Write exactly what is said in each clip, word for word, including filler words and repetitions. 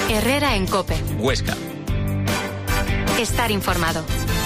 Herrera en COPE. Huesca. Estar informado.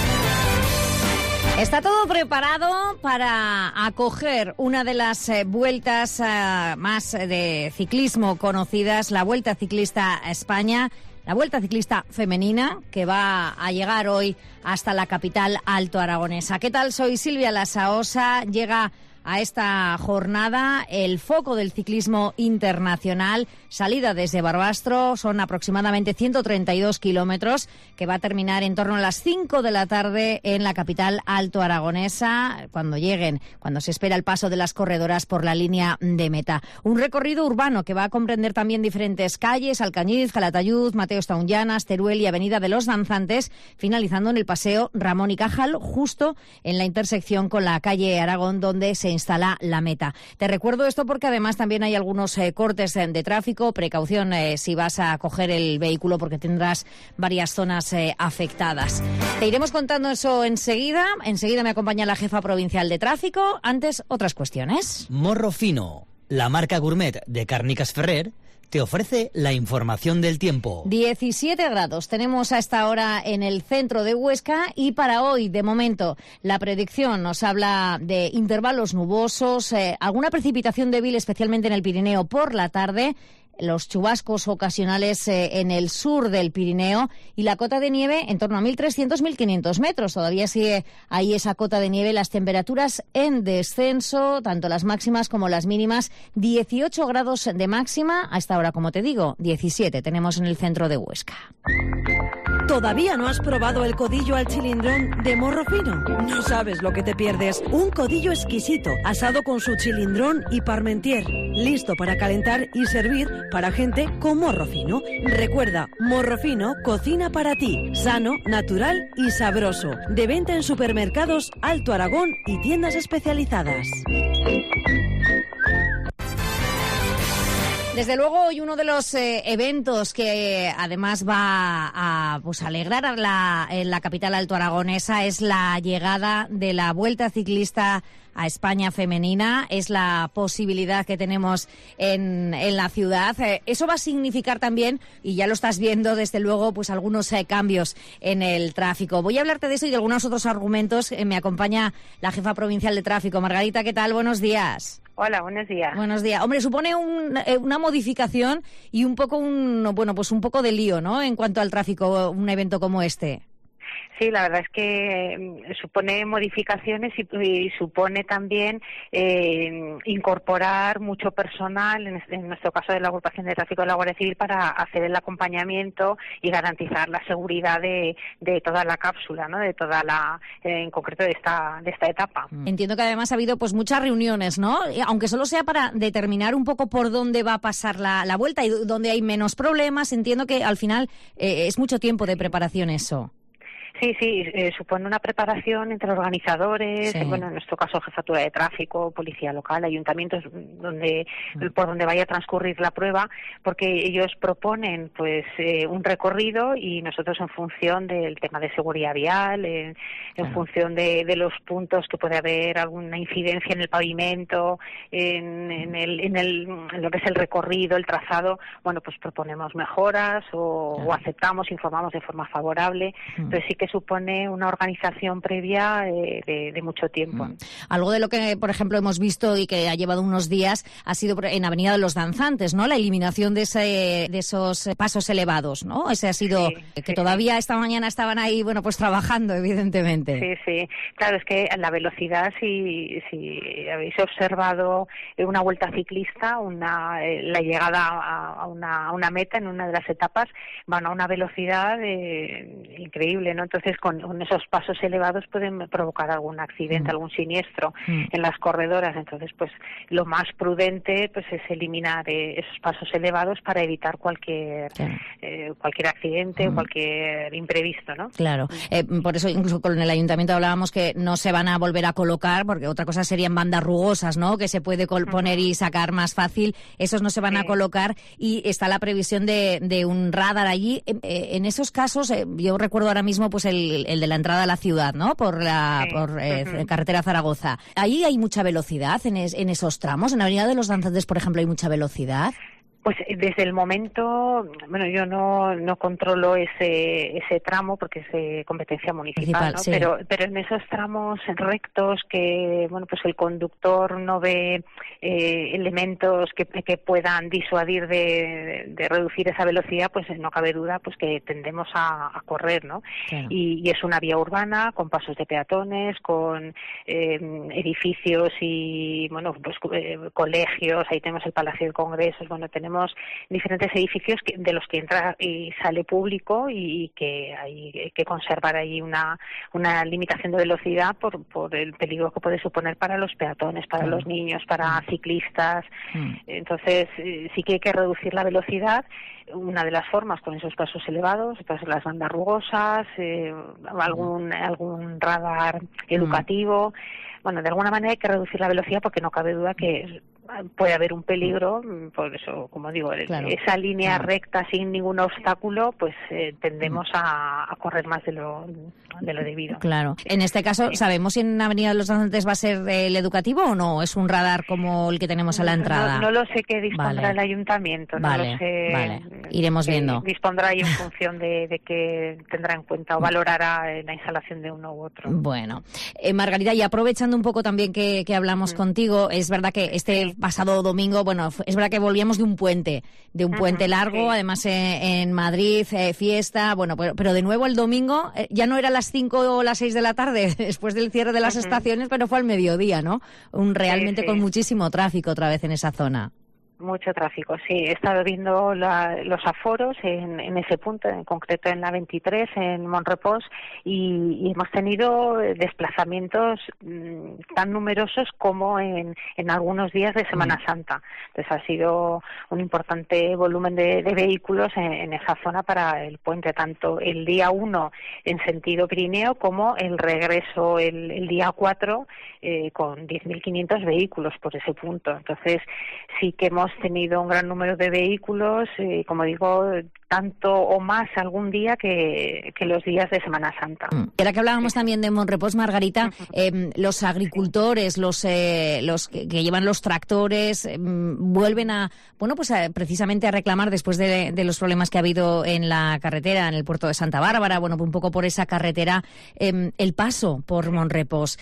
Está todo preparado para acoger una de las eh, vueltas eh, más de ciclismo conocidas, la Vuelta Ciclista a España, la Vuelta Ciclista Femenina, que va a llegar hoy hasta la capital altoaragonesa. ¿Qué tal? Soy Silvia Lasaosa. Llega a esta jornada el foco del ciclismo internacional, salida desde Barbastro, son aproximadamente ciento treinta y dos kilómetros, que va a terminar en torno a las cinco de la tarde en la capital altoaragonesa, cuando lleguen, cuando se espera el paso de las corredoras por la línea de meta. Un recorrido urbano que va a comprender también diferentes calles, Alcañiz, Calatayud, Mateo Estaunllanas, Teruel y Avenida de los Danzantes, finalizando en el Paseo Ramón y Cajal, justo en la intersección con la calle Aragón, donde se instala la meta. Te recuerdo esto porque además también hay algunos eh, cortes eh, de tráfico. Precaución eh, si vas a coger el vehículo porque tendrás varias zonas eh, afectadas. Te iremos contando eso enseguida. Enseguida me acompaña la jefa provincial de tráfico. Antes, otras cuestiones. Morro Fino, la marca gourmet de Cárnicas Ferrer, te ofrece la información del tiempo. diecisiete grados tenemos a esta hora en el centro de Huesca y para hoy, de momento, la predicción nos habla de intervalos nubosos, eh, alguna precipitación débil, especialmente en el Pirineo por la tarde, los chubascos ocasionales eh, en el sur del Pirineo y la cota de nieve en torno a mil trescientos a mil quinientos metros. Todavía sigue ahí esa cota de nieve, las temperaturas en descenso, tanto las máximas como las mínimas, dieciocho grados de máxima, a esta hora, como te digo, diecisiete tenemos en el centro de Huesca. ¿Todavía no has probado el codillo al chilindrón de Morro Fino? No sabes lo que te pierdes. Un codillo exquisito, asado con su chilindrón y parmentier, listo para calentar y servir para gente con morro fino. Recuerda, Morro Fino cocina para ti, sano, natural y sabroso. De venta en supermercados Alto Aragón y tiendas especializadas. Desde luego, hoy uno de los eh, eventos que eh, además va a pues, alegrar a la, en la capital altoaragonesa es la llegada de la Vuelta Ciclista a España femenina. Es la posibilidad que tenemos en, en la ciudad. Eh, eso va a significar también, y ya lo estás viendo desde luego, pues algunos eh, cambios en el tráfico. Voy a hablarte de eso y de algunos otros argumentos. Eh, me acompaña la jefa provincial de tráfico. Margarita, ¿qué tal? Buenos días. Hola, buenos días. Buenos días. Hombre, supone un, una modificación y un poco un, bueno, pues un poco de lío, ¿no? En cuanto al tráfico, un evento como este. Sí, la verdad es que supone modificaciones y, y supone también eh, incorporar mucho personal, en, este, en nuestro caso de la Agrupación de Tráfico de la Guardia Civil, para hacer el acompañamiento y garantizar la seguridad de, de toda la cápsula, ¿no? De toda la, eh, en concreto de esta, de esta etapa. Entiendo que además ha habido pues muchas reuniones, ¿no? Aunque solo sea para determinar un poco por dónde va a pasar la, la vuelta y dónde hay menos problemas. Entiendo que al final eh, es mucho tiempo de preparación eso. Sí, sí, eh, supone una preparación entre organizadores, sí. eh, bueno, en nuestro caso jefatura de tráfico, policía local, ayuntamientos, donde mm. por donde vaya a transcurrir la prueba, porque ellos proponen pues eh, un recorrido y nosotros en función del tema de seguridad vial, eh, en claro. función de, de los puntos que puede haber alguna incidencia en el pavimento, en, en, el, en, el, en lo que es el recorrido, el trazado, bueno, pues proponemos mejoras o, claro. o aceptamos, informamos de forma favorable, mm. entonces sí que supone una organización previa de, de, de mucho tiempo. Mm. Algo de lo que, por ejemplo, hemos visto y que ha llevado unos días ha sido en Avenida de los Danzantes, ¿no? La eliminación de, ese, de esos pasos elevados, ¿no? Ese ha sido sí, que sí, todavía sí. esta mañana estaban ahí, bueno, pues trabajando, evidentemente. Sí, sí. Claro, es que la velocidad, si, si habéis observado una vuelta ciclista, una la llegada a una, a una meta en una de las etapas, van a una velocidad eh, increíble, ¿no? Entonces, con, con esos pasos elevados pueden provocar algún accidente, mm. algún siniestro mm. en las corredoras. Entonces, pues lo más prudente pues es eliminar eh, esos pasos elevados para evitar cualquier claro. eh, cualquier accidente mm. o cualquier imprevisto, ¿no? Claro. Eh, por eso, incluso con el ayuntamiento hablábamos que no se van a volver a colocar, porque otra cosa serían bandas rugosas, ¿no? Que se puede col- poner y sacar más fácil. Esos no se van sí. a colocar y está la previsión de, de un radar allí. Eh, eh, en esos casos, eh, yo recuerdo ahora mismo pues el, el de la entrada a la ciudad, ¿no? Por la sí. por eh, uh-huh. carretera Zaragoza. Ahí hay mucha velocidad en, es, en esos tramos. En la Avenida de los Danzantes, por ejemplo, hay mucha velocidad. Pues desde el momento, bueno, yo no no controlo ese ese tramo porque es de competencia municipal, Municipal, ¿no? sí. Pero pero en esos tramos rectos que, bueno, pues el conductor no ve eh, elementos que, que puedan disuadir de, de reducir esa velocidad, pues no cabe duda pues que tendemos a, a correr, ¿no? Claro. Y, y es una vía urbana con pasos de peatones, con eh, edificios y, bueno, pues eh, colegios, ahí tenemos el Palacio de Congresos, bueno, tenemos diferentes edificios que, de los que entra y sale público y que hay que conservar ahí una una limitación de velocidad por por el peligro que puede suponer para los peatones, para Claro. los niños, para ciclistas. Mm. Entonces, eh, sí que hay que reducir la velocidad. Una de las formas con esos pasos elevados, pues las bandas rugosas, eh, algún algún radar educativo. Bueno, de alguna manera hay que reducir la velocidad porque no cabe duda que puede haber un peligro, por eso, como digo, Claro. esa línea Claro. recta sin ningún obstáculo, pues eh, tendemos a, a correr más de lo de lo debido. Claro. En este caso, Sí. ¿sabemos si en Avenida de los Navegantes va a ser el educativo o no? ¿Es un radar como el que tenemos a la entrada? No, no lo sé qué dispondrá Vale. el ayuntamiento, no Vale, lo sé. vale. Iremos eh, viendo. Dispondrá ahí en función de, de qué tendrá en cuenta o valorará eh, la instalación de uno u otro. Bueno, eh, Margarita, y aprovechando un poco también que, que hablamos Mm. contigo, es verdad que este Sí. pasado domingo, bueno, f- es verdad que volvíamos de un puente, de un Ujú, puente largo, sí. además eh, en Madrid, eh, fiesta, bueno, pero, pero de nuevo el domingo, eh, ya no era las cinco o las seis de la tarde, después del cierre de las Ujú. estaciones, pero fue al mediodía, ¿no? Un realmente sí. con muchísimo tráfico otra vez en esa zona. Mucho tráfico, sí. He estado viendo la, los aforos en, en ese punto, en concreto en la veintitrés, en Monrepós, y, y hemos tenido desplazamientos mmm, tan numerosos como en, en algunos días de Semana Mm. Santa. Entonces ha sido un importante volumen de, de vehículos en, en esa zona para el puente, tanto el día uno en sentido Pirineo como el regreso el, el día cuatro eh, con diez mil quinientos vehículos por ese punto. Entonces sí que hemos tenido un gran número de vehículos, eh, como digo, tanto o más algún día que, que los días de Semana Santa. Mm. Y ahora que hablábamos también de Monrepós, Margarita, eh, los agricultores, los eh, los que, que llevan los tractores, eh, vuelven a, bueno, pues a, precisamente a reclamar después de, de los problemas que ha habido en la carretera, en el puerto de Santa Bárbara, bueno, un poco por esa carretera, eh, el paso por Monrepós.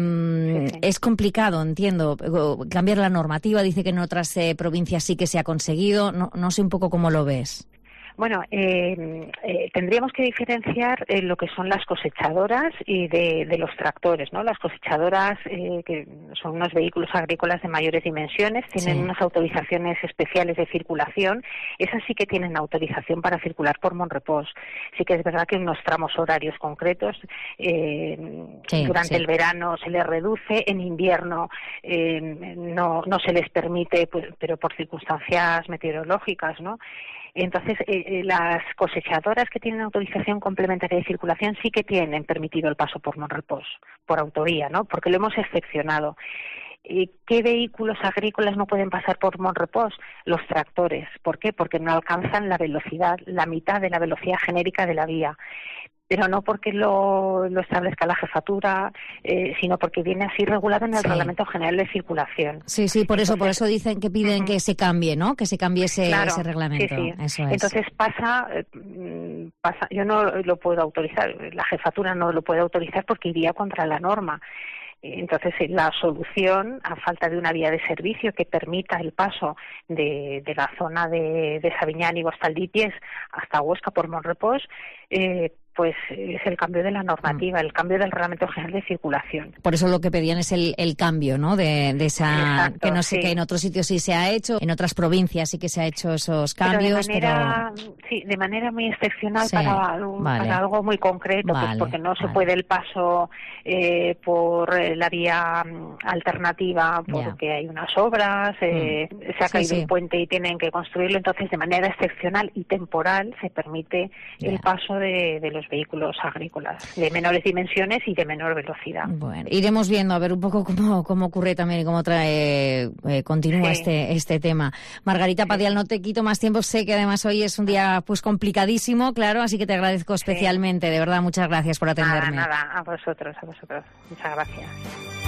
Mm, Sí, sí. Es complicado, entiendo, cambiar la normativa, dice que en otras eh, provincias sí que se ha conseguido, no, no sé un poco cómo lo ves. Bueno, eh, eh, tendríamos que diferenciar eh, lo que son las cosechadoras y de, de los tractores, ¿no? Las cosechadoras, eh, que son unos vehículos agrícolas de mayores dimensiones, tienen Sí. unas autorizaciones especiales de circulación. Esas sí que tienen autorización para circular por Monrepós. Sí que es verdad que en unos tramos horarios concretos, eh, Sí, durante sí. el verano se les reduce, en invierno eh, no, no se les permite, pues, pero por circunstancias meteorológicas, ¿no? Entonces, eh, eh, las cosechadoras que tienen autorización complementaria de circulación sí que tienen permitido el paso por Monrepós, por autovía, ¿no? Porque lo hemos excepcionado. Eh, ¿Qué vehículos agrícolas no pueden pasar por Monrepós? Los tractores. ¿Por qué? Porque no alcanzan la velocidad, la mitad de la velocidad genérica de la vía. Pero no porque lo, lo establezca la jefatura, eh, sino porque viene así regulado en el Sí. Reglamento General de Circulación. Sí, sí, por eso, por Entonces, eso dicen que piden ujú. que se cambie, ¿no? Que se cambie ese, Claro, ese reglamento. sí, sí. Eso es. Entonces pasa, eh, mm, pasa, yo no lo puedo autorizar, la jefatura no lo puede autorizar porque iría contra la norma. Entonces, la solución, a falta de una vía de servicio que permita el paso de, de la zona de, de Sabiñán y Bostaldipies hasta Huesca por Monrepós, eh, pues es el cambio de la normativa, el cambio del Reglamento General de Circulación. Por eso lo que pedían es el, el cambio, ¿no? De, de esa Exacto, que no sé sí. que en otros sitios sí se ha hecho, en otras provincias sí que se ha hecho esos cambios, pero de manera, sí, de manera muy excepcional, Sí, para, un- vale. para algo muy concreto, Vale, pues porque no se vale. puede el paso eh, por eh, la vía mm, alternativa, porque hay unas obras, eh, se ha Sí, caído sí. el puente y tienen que construirlo, entonces de manera excepcional y temporal se permite Ya. el paso de, de los vehículos agrícolas de menores dimensiones y de menor velocidad. Bueno, iremos viendo a ver un poco cómo, cómo ocurre también y cómo trae, eh, continúa Sí. este este tema. Margarita Padial, no te quito más tiempo, sé que además hoy es un día pues complicadísimo, claro, así que te agradezco especialmente, de verdad, muchas gracias por Nada, atenderme. nada, a vosotros, a vosotros. Muchas gracias.